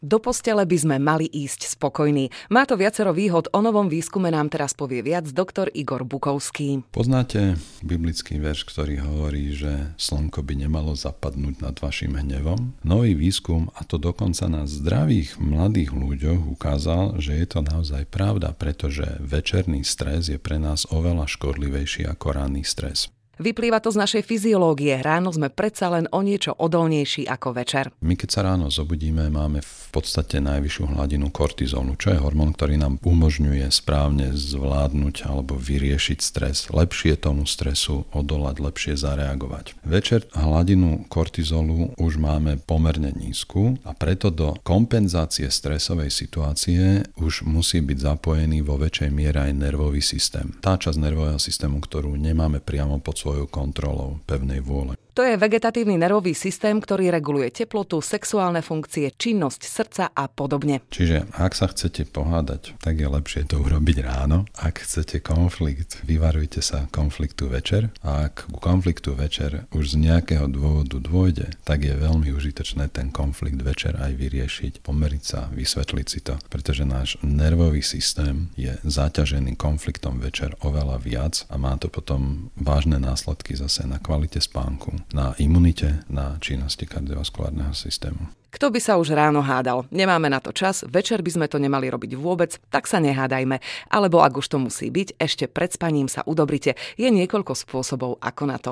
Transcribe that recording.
Do postele by sme mali ísť spokojní. Má to viacero výhod, o novom výskume nám teraz povie viac doktor Igor Bukovský. Poznáte biblický verš, ktorý hovorí, že slnko by nemalo zapadnúť nad vašim hnevom? Nový výskum, a to dokonca na zdravých mladých ľuďoch, ukázal, že je to naozaj pravda, pretože večerný stres je pre nás oveľa škodlivejší ako ranný stres. Vyplýva to z našej fyziológie. Ráno sme predsa len o niečo odolnejší ako večer. My keď sa ráno zobudíme, máme v podstate najvyššiu hladinu kortizólu, čo je hormón, ktorý nám umožňuje správne zvládnuť alebo vyriešiť stres. Lepšie tomu stresu odolať, lepšie zareagovať. Večer hladinu kortizolu už máme pomerne nízku a preto do kompenzácie stresovej situácie už musí byť zapojený vo väčšej miere aj nervový systém. Tá časť nervového systému, ktorú nemáme priamo pod svojou kontrolou pevnej vôle. To je vegetatívny nervový systém, ktorý reguluje teplotu, sexuálne funkcie, činnosť srdca a podobne. Čiže ak sa chcete pohádať, tak je lepšie to urobiť ráno. Ak chcete konflikt, vyvarujte sa konfliktu večer. A ak ku konfliktu večer už z nejakého dôvodu dôjde, tak je veľmi užitočné ten konflikt večer aj vyriešiť, pomeriť sa, vysvetliť si to, pretože náš nervový systém je zaťažený konfliktom večer oveľa viac a má to potom vážne následky zase na kvalite spánku, na imunite, na činnosti kardiovaskulárneho systému. Kto by sa už ráno hádal? Nemáme na to čas, večer by sme to nemali robiť vôbec, tak sa nehádajme. Alebo ak už to musí byť, ešte pred spaním sa udobrite. Je niekoľko spôsobov, ako na to.